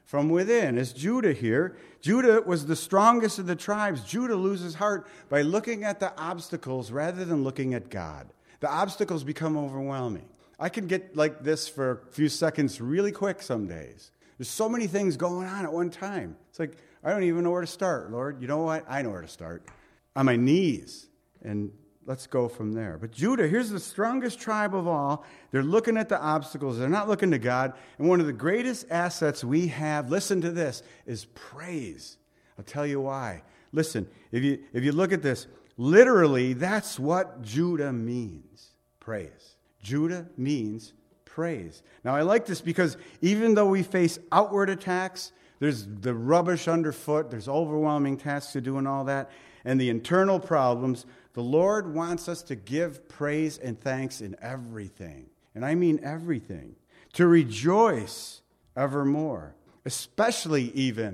from within. Is Judah here? Judah was the strongest of the tribes. Judah loses heart by looking at the obstacles rather than looking at God. The obstacles become overwhelming. I can get like this for a few seconds really quick some days. There's so many things going on at one time. It's like, I don't even know where to start, Lord. You know what? I know where to start. On my knees. And let's go from there. But Judah, here's the strongest tribe of all. They're looking at the obstacles. They're not looking to God. And one of the greatest assets we have, listen to this, is praise. I'll tell you why. Listen, if you look at this, literally, that's what Judah means. Praise. Judah means praise. Now, I like this because even though we face outward attacks, there's the rubbish underfoot, there's overwhelming tasks to do and all that, and the internal problems, the Lord wants us to give praise and thanks in everything. And I mean everything. To rejoice evermore, especially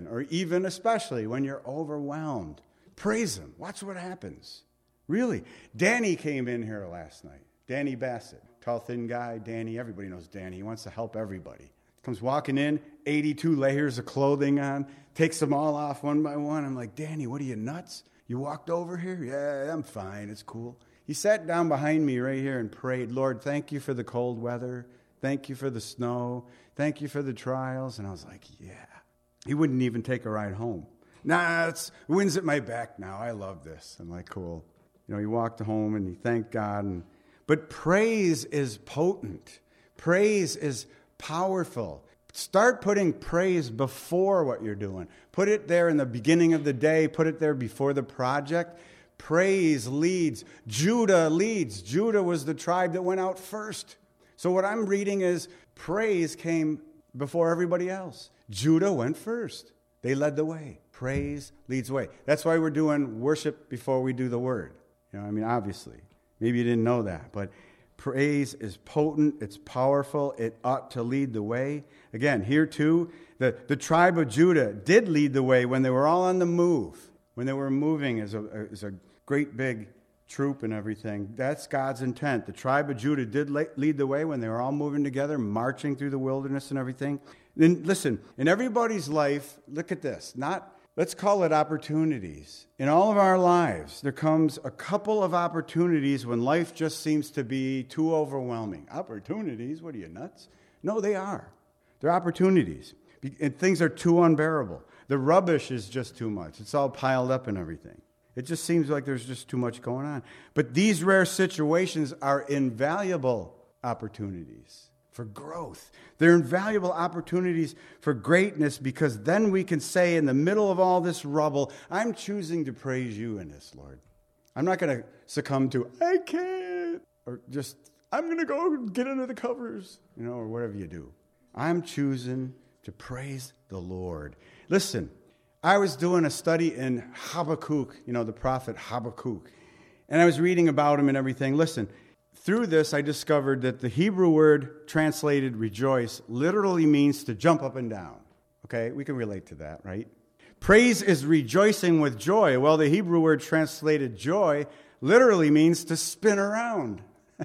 especially when you're overwhelmed. Praise Him. Watch what happens. Really. Danny came in here last night. Danny Bassett. Tall, thin guy. Danny. Everybody knows Danny. He wants to help everybody. Comes walking in, 82 layers of clothing on, takes them all off one by one. I'm like, Danny, what are you, nuts? You walked over here? Yeah, I'm fine. It's cool. He sat down behind me right here and prayed, Lord, thank you for the cold weather. Thank you for the snow. Thank you for the trials. And I was like, yeah. He wouldn't even take a ride home. Nah, it's wind's at my back now. I love this. I'm like, cool. He walked home and he thanked God. But praise is potent. Praise is powerful. Start putting praise before what you're doing. Put it there in the beginning of the day. Put it there before the project. Praise leads. Judah leads. Judah was the tribe that went out first. So what I'm reading is praise came before everybody else. Judah went first. They led the way. Praise leads the way. That's why we're doing worship before we do the word. Obviously. Maybe you didn't know that, but praise is potent, it's powerful, it ought to lead the way. Again, here too, the tribe of Judah did lead the way when they were all on the move, when they were moving as a great big troop and everything. That's God's intent. The tribe of Judah did lead the way when they were all moving together, marching through the wilderness and everything. Then listen, in everybody's life, look at this, let's call it opportunities. In all of our lives, there comes a couple of opportunities when life just seems to be too overwhelming. Opportunities? What are you, nuts? No, they are. They're opportunities. And things are too unbearable. The rubbish is just too much. It's all piled up and everything. It just seems like there's just too much going on. But these rare situations are invaluable opportunities for growth. They're invaluable opportunities for greatness because then we can say in the middle of all this rubble, I'm choosing to praise you in this, Lord. I'm not going to succumb to, I can't, or just, I'm going to go get under the covers, or whatever you do. I'm choosing to praise the Lord. Listen, I was doing a study in Habakkuk, the prophet Habakkuk, and I was reading about him and everything. Listen, through this, I discovered that the Hebrew word translated rejoice literally means to jump up and down. Okay, we can relate to that, right? Praise is rejoicing with joy. Well, the Hebrew word translated joy literally means to spin around.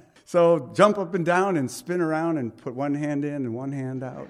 So jump up and down and spin around and put one hand in and one hand out.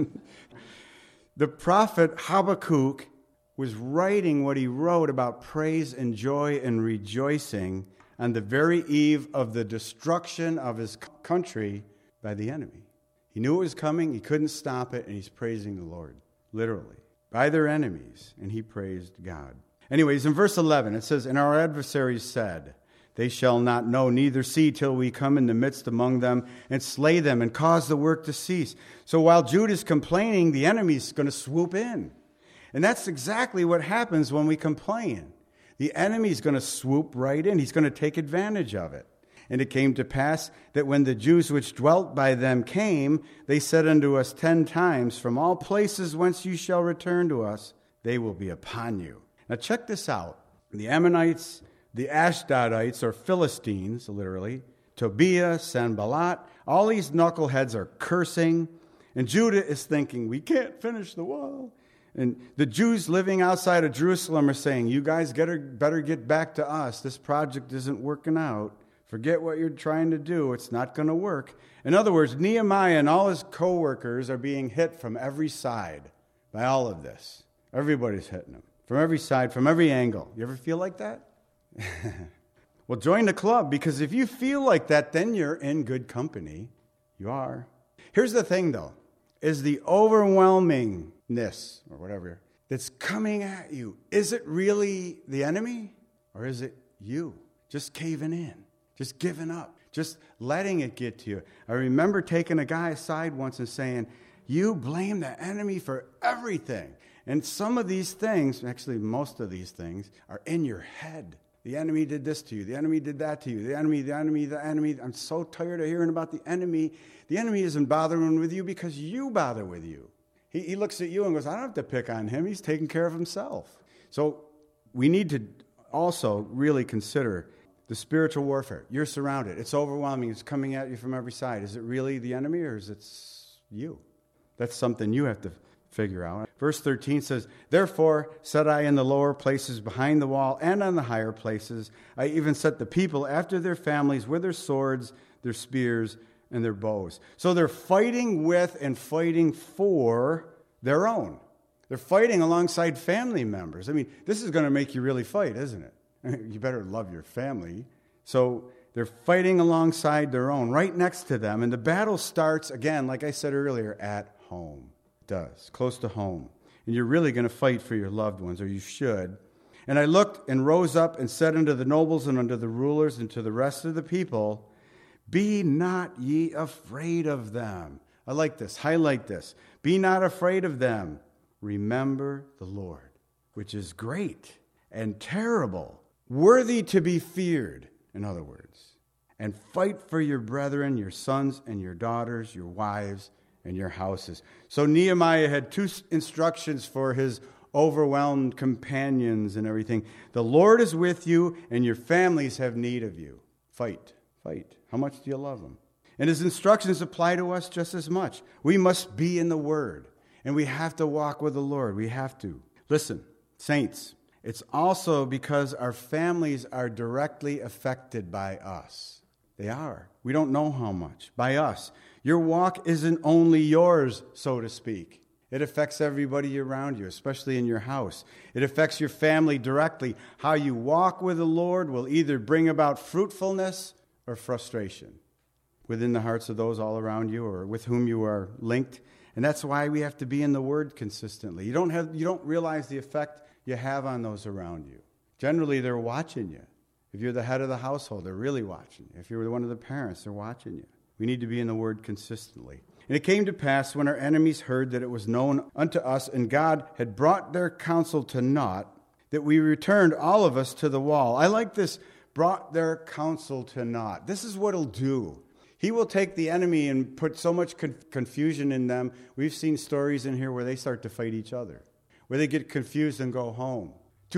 The prophet Habakkuk was writing what he wrote about praise and joy and rejoicing on the very eve of the destruction of his country by the enemy. He knew it was coming, he couldn't stop it, and he's praising the Lord, literally, by their enemies, and he praised God. Anyways, in verse 11, it says, And our adversaries said, They shall not know, neither see, till we come in the midst among them, and slay them, and cause the work to cease. So while Judah is complaining, the enemy's going to swoop in. And that's exactly what happens when we complain. The enemy's going to swoop right in. He's going to take advantage of it. And it came to pass that when the Jews which dwelt by them came, they said unto us 10 times, From all places whence you shall return to us, they will be upon you. Now check this out. The Ammonites, the Ashdodites, or Philistines, literally, Tobiah, Sanballat, all these knuckleheads are cursing. And Judah is thinking, we can't finish the wall. And the Jews living outside of Jerusalem are saying, you guys better get back to us. This project isn't working out. Forget what you're trying to do. It's not going to work. In other words, Nehemiah and all his co-workers are being hit from every side. by all of this. Everybody's hitting them from every side, from every angle. You ever feel like that? Well, join the club, because if you feel like that, then you're in good company. You are. Here's the thing, though, is the overwhelmingness, or whatever, that's coming at you. Is it really the enemy, or is it you just caving in, just giving up, just letting it get to you? I remember taking a guy aside once and saying, you blame the enemy for everything. And some of these things, actually most of these things, are in your head. The enemy did this to you. The enemy did that to you. The enemy. I'm so tired of hearing about the enemy. The enemy isn't bothering with you because you bother with you. He looks at you and goes, I don't have to pick on him. He's taking care of himself. So we need to also really consider the spiritual warfare. You're surrounded. It's overwhelming. It's coming at you from every side. Is it really the enemy, or is it you? That's something you have to figure out. Verse 13 says, therefore set I in the lower places behind the wall and on the higher places. I even set the people after their families with their swords, their spears, and their bows. So they're fighting with and fighting for their own. They're fighting alongside family members. I mean, this is going to make you really fight, isn't it? You better love your family. So they're fighting alongside their own, right next to them. And the battle starts, again, like I said earlier, at home. It does, close to home. And you're really going to fight for your loved ones, or you should. And I looked and rose up and said unto the nobles and unto the rulers and to the rest of the people, be not ye afraid of them. I like this. Highlight this. Be not afraid of them. Remember the Lord, which is great and terrible, worthy to be feared, in other words. And fight for your brethren, your sons and your daughters, your wives, and your houses. So Nehemiah had two instructions for his overwhelmed companions and everything. The Lord is with you, and your families have need of you. Fight. Fight. How much do you love them? And his instructions apply to us just as much. We must be in the Word, and we have to walk with the Lord. We have to. Listen, saints, it's also because our families are directly affected by us. They are. We don't know how much. By us. Your walk isn't only yours, so to speak. It affects everybody around you, especially in your house. It affects your family directly. How you walk with the Lord will either bring about fruitfulness or frustration within the hearts of those all around you or with whom you are linked. And that's why we have to be in the Word consistently. You don't realize the effect you have on those around you. Generally, they're watching you. If you're the head of the household, they're really watching you. If you're one of the parents, they're watching you. We need to be in the Word consistently. And it came to pass, when our enemies heard that it was known unto us, and God had brought their counsel to naught, that we returned all of us to the wall. I like this, brought their counsel to naught. This is what he'll do. He will take the enemy and put so much confusion in them. We've seen stories in here where they start to fight each other, where they get confused and go home.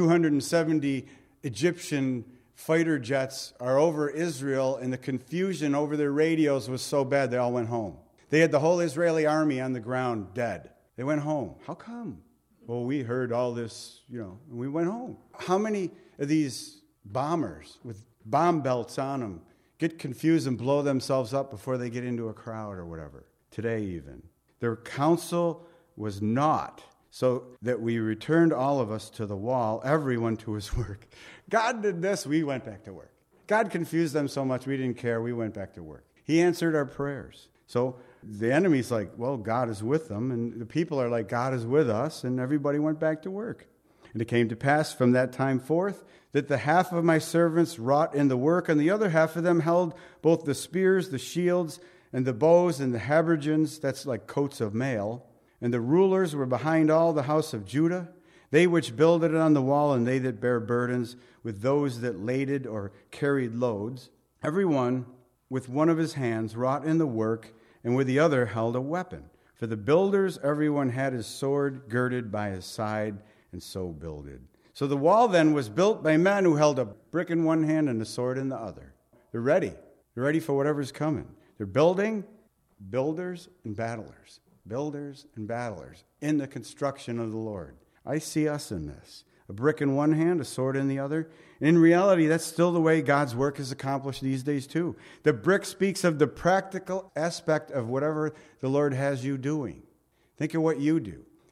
270 Egyptian fighter jets are over Israel, and the confusion over their radios was so bad they all went home. They had the whole Israeli army on the ground dead. They went home. How come? Well, we heard all this, and we went home. How many of these bombers with bomb belts on them get confused and blow themselves up before they get into a crowd or whatever? Today even. Their counsel was naught, so that we returned all of us to the wall, everyone to his work. God did this, we went back to work. God confused them so much, we didn't care, we went back to work. He answered our prayers. So the enemy's like, well, God is with them, and the people are like, God is with us, and everybody went back to work. And it came to pass from that time forth that the half of my servants wrought in the work, and the other half of them held both the spears, the shields, and the bows, and the habergeons, that's like coats of mail. And the rulers were behind all the house of Judah, they which builded it on the wall, and they that bare burdens, with those that laded or carried loads. Every one with one of his hands wrought in the work, and with the other held a weapon. For the builders, everyone had his sword girded by his side, and so builded. So the wall then was built by men who held a brick in one hand and a sword in the other. They're ready. They're ready for whatever's coming. They're building, builders and battlers. Builders and battlers in the construction of the Lord. I see us in this. A brick in one hand, a sword in the other. And in reality, that's still the way God's work is accomplished these days too. The brick speaks of the practical aspect of whatever the Lord has you doing. Think of what you do.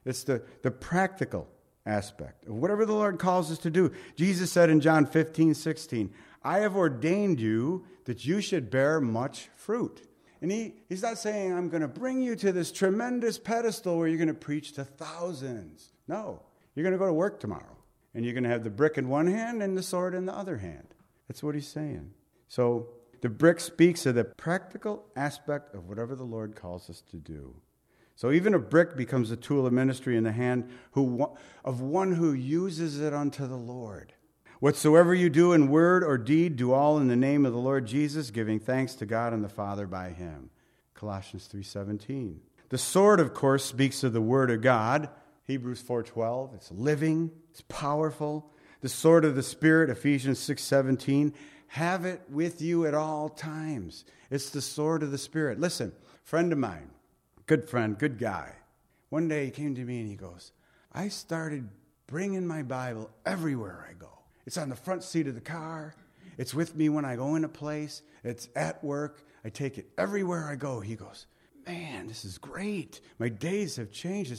It's the practical aspect of whatever the Lord calls us to do. Jesus said in John 15:16, I have ordained you that you should bear much fruit. And he's not saying, I'm going to bring you to this tremendous pedestal where you're going to preach to thousands. No, you're going to go to work tomorrow. And you're going to have the brick in one hand and the sword in the other hand. That's what he's saying. So the brick speaks of the practical aspect of whatever the Lord calls us to do. So even a brick becomes a tool of ministry in the hand of one who uses it unto the Lord. Whatsoever you do in word or deed, do all in the name of the Lord Jesus, giving thanks to God and the Father by him. Colossians 3:17. The sword, of course, speaks of the word of God. Hebrews 4:12. It's living. It's powerful. The sword of the Spirit, Ephesians 6:17. Have it with you at all times. It's the sword of the Spirit. Listen, friend of mine, good friend, good guy. One day he came to me and he goes, I started bringing my Bible everywhere I go. It's on the front seat of the car. It's with me when I go in a place. It's at work. I take it everywhere I go. He goes, man, this is great. My days have changed.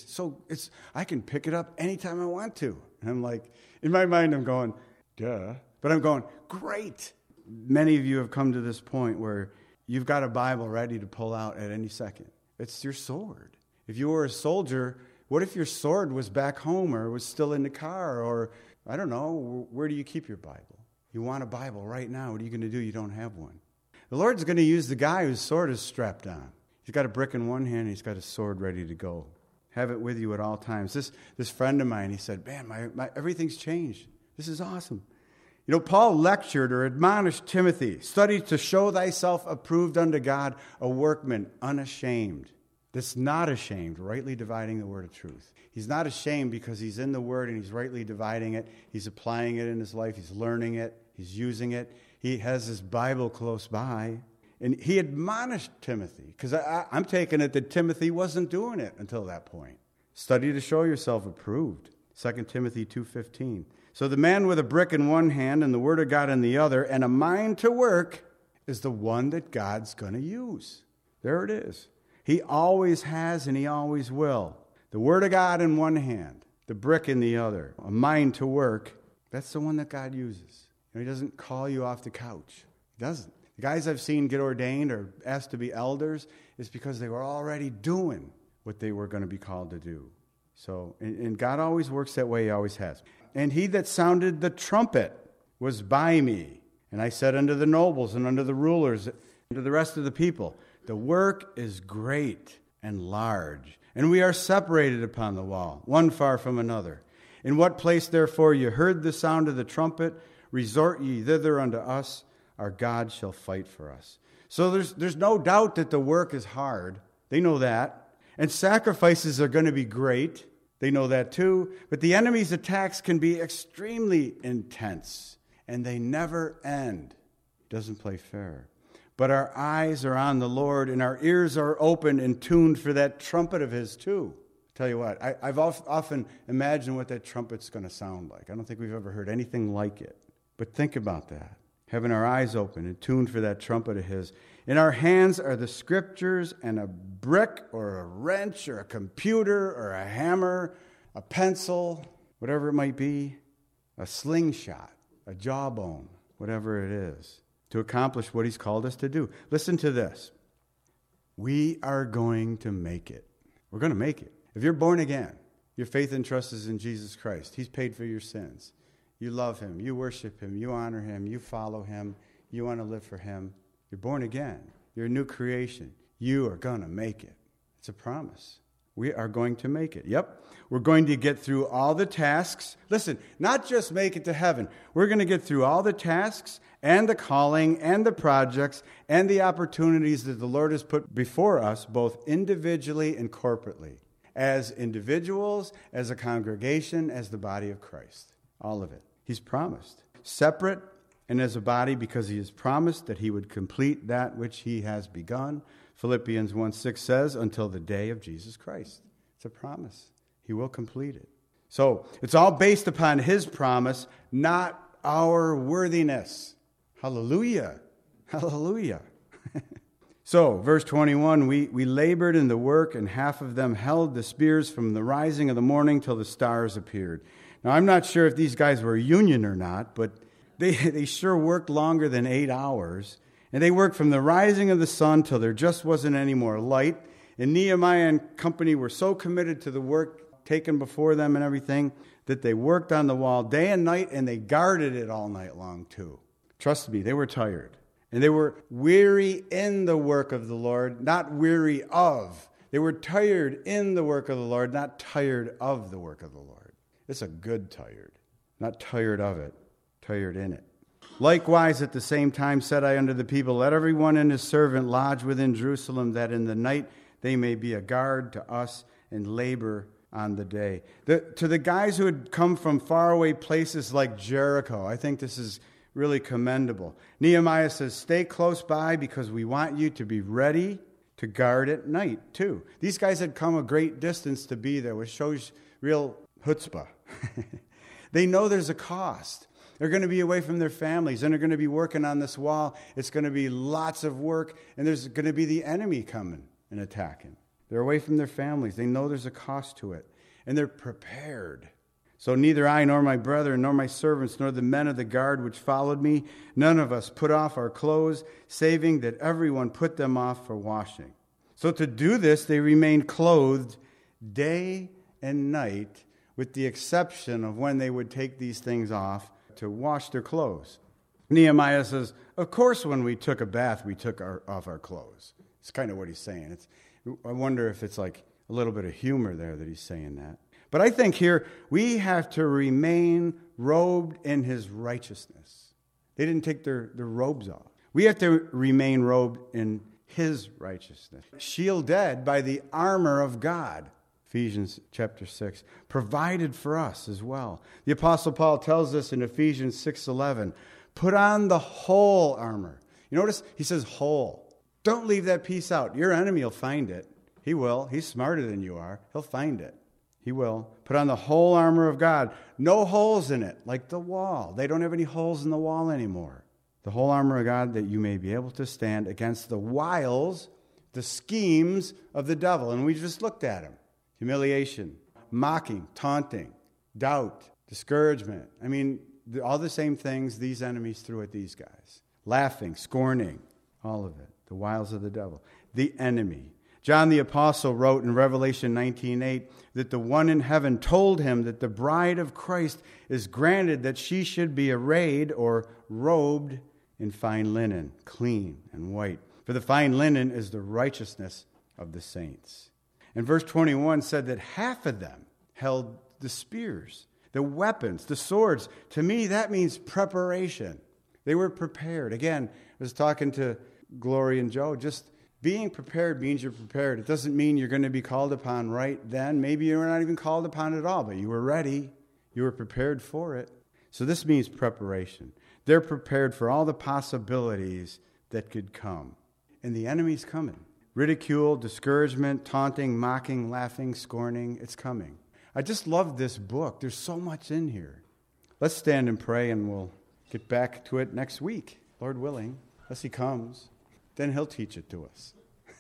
I can pick it up anytime I want to. And I'm like, in my mind, I'm going, duh. But I'm going, great. Many of you have come to this point where you've got a Bible ready to pull out at any second. It's your sword. If you were a soldier, what if your sword was back home or was still in the car or, I don't know, where do you keep your Bible? You want a Bible right now. What are you going to do? You don't have one. The Lord's going to use the guy whose sword is strapped on. He's got a brick in one hand, and he's got a sword ready to go. Have it with you at all times. This friend of mine, he said, man, my everything's changed. This is awesome. You know, Paul lectured or admonished Timothy, study to show thyself approved unto God, a workman unashamed. That's not ashamed, rightly dividing the word of truth. He's not ashamed because he's in the word and he's rightly dividing it. He's applying it in his life. He's learning it. He's using it. He has his Bible close by. And he admonished Timothy, because I'm taking it that Timothy wasn't doing it until that point. Study to show yourself approved. 2 Timothy 2:15. So the man with a brick in one hand and the word of God in the other and a mind to work is the one that God's going to use. There it is. He always has and he always will. The word of God in one hand, the brick in the other, a mind to work, that's the one that God uses. He doesn't call you off the couch. He doesn't. The guys I've seen get ordained or asked to be elders is because they were already doing what they were going to be called to do. So, and God always works that way. He always has. And he that sounded the trumpet was by me. And I said unto the nobles and unto the rulers and to the rest of the people, the work is great and large, and we are separated upon the wall, one far from another. In what place, therefore, you heard the sound of the trumpet, resort ye thither unto us. Our God shall fight for us. So there's no doubt that the work is hard. They know that. And sacrifices are going to be great. They know that too. But the enemy's attacks can be extremely intense. And they never end. Doesn't play fair. But our eyes are on the Lord and our ears are open and tuned for that trumpet of his too. Tell you what, I've often imagined what that trumpet's going to sound like. I don't think we've ever heard anything like it. But think about that. Having our eyes open and tuned for that trumpet of his. In our hands are the scriptures and a brick or a wrench or a computer or a hammer, a pencil, whatever it might be, a slingshot, a jawbone, whatever it is, to accomplish what he's called us to do. Listen to this. We are going to make it. We're going to make it. If you're born again, your faith and trust is in Jesus Christ. He's paid for your sins. You love him. You worship him. You honor him. You follow him. You want to live for him. You're born again. You're a new creation. You are going to make it. It's a promise. We are going to make it. Yep. We're going to get through all the tasks. Listen, not just make it to heaven. We're going to get through all the tasks and the calling and the projects and the opportunities that the Lord has put before us, both individually and corporately, as individuals, as a congregation, as the body of Christ. All of it. He's promised. Separate and as a body, because he has promised that he would complete that which he has begun. Philippians 1:6 says, until the day of Jesus Christ. It's a promise. He will complete it. So it's all based upon his promise, not our worthiness. Hallelujah. Hallelujah. So, verse 21, we labored in the work, and half of them held the spears from the rising of the morning till the stars appeared. Now, I'm not sure if these guys were union or not, but they sure worked longer than 8 hours. And they worked from the rising of the sun till there just wasn't any more light. And Nehemiah and company were so committed to the work taken before them and everything that they worked on the wall day and night, and they guarded it all night long too. Trust me, they were tired. And they were weary in the work of the Lord, not weary of. They were tired in the work of the Lord, not tired of the work of the Lord. It's a good tired, not tired of it, tired in it. Likewise, at the same time said I unto the people, let everyone and his servant lodge within Jerusalem, that in the night they may be a guard to us and labor on the day. To the guys who had come from faraway places like Jericho, I think this is really commendable. Nehemiah says, stay close by because we want you to be ready to guard at night too. These guys had come a great distance to be there, which shows real chutzpah. They know there's a cost. They're going to be away from their families, and they're going to be working on this wall. It's going to be lots of work, and there's going to be the enemy coming and attacking. They're away from their families. They know there's a cost to it, and they're prepared. So neither I nor my brethren nor my servants nor the men of the guard which followed me, none of us put off our clothes, saving that everyone put them off for washing. So to do this, they remained clothed day and night, with the exception of when they would take these things off to wash their clothes. Nehemiah says, of course when we took a bath, we took off our clothes. It's kind of what he's saying. I wonder if it's like a little bit of humor there that he's saying that. But I think here we have to remain robed in his righteousness. They didn't take their robes off. We have to remain robed in his righteousness. Shielded by the armor of God. Ephesians chapter 6. Provided for us as well. The Apostle Paul tells us in Ephesians 6:11, put on the whole armor. You notice he says whole. Don't leave that piece out. Your enemy will find it. He will. He's smarter than you are. He'll find it. He will. Put on the whole armor of God. No holes in it, like the wall. They don't have any holes in the wall anymore. The whole armor of God, that you may be able to stand against the wiles, the schemes of the devil. And we just looked at him. Humiliation, mocking, taunting, doubt, discouragement. I mean, all the same things these enemies threw at these guys. Laughing, scorning, all of it. The wiles of the devil. The enemy. John the Apostle wrote in Revelation 19:8 that the one in heaven told him that the bride of Christ is granted that she should be arrayed or robed in fine linen, clean and white. For the fine linen is the righteousness of the saints. And verse 21 said that half of them held the spears, the weapons, the swords. To me, that means preparation. They were prepared. Again, I was talking to Glory and Joe, just being prepared means you're prepared. It doesn't mean you're going to be called upon right then. Maybe you're not even called upon at all, but you were ready. You were prepared for it. So this means preparation. They're prepared for all the possibilities that could come. And the enemy's coming. Ridicule, discouragement, taunting, mocking, laughing, scorning. It's coming. I just love this book. There's so much in here. Let's stand and pray, and we'll get back to it next week, Lord willing, unless he comes. Then he'll teach it to us.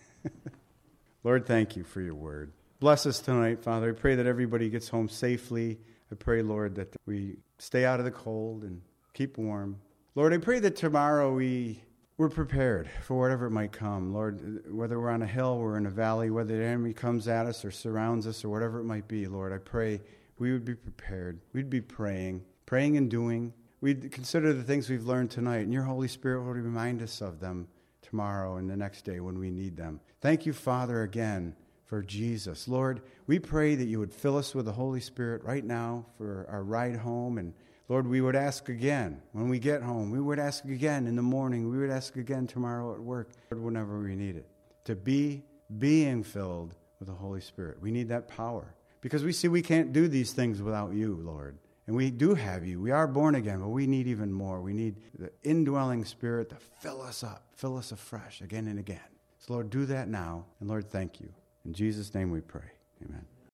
Lord, thank you for your word. Bless us tonight, Father. I pray that everybody gets home safely. I pray, Lord, that we stay out of the cold and keep warm. Lord, I pray that tomorrow we're prepared for whatever it might come. Lord, whether we're on a hill, we're in a valley, whether the enemy comes at us or surrounds us or whatever it might be, Lord, I pray we would be prepared. We'd be praying and doing. We'd consider the things we've learned tonight, and your Holy Spirit will remind us of them tomorrow and the next day when we need them. Thank you, Father, again for Jesus. Lord, we pray that you would fill us with the Holy Spirit right now for our ride home. And Lord, we would ask again when we get home. We would ask again in the morning. We would ask again tomorrow at work, whenever we need it, to be being filled with the Holy Spirit. We need that power because we see we can't do these things without you, Lord. And we do have you. We are born again, but we need even more. We need the indwelling Spirit to fill us up, fill us afresh again and again. So, Lord, do that now. And, Lord, thank you. In Jesus' name we pray. Amen.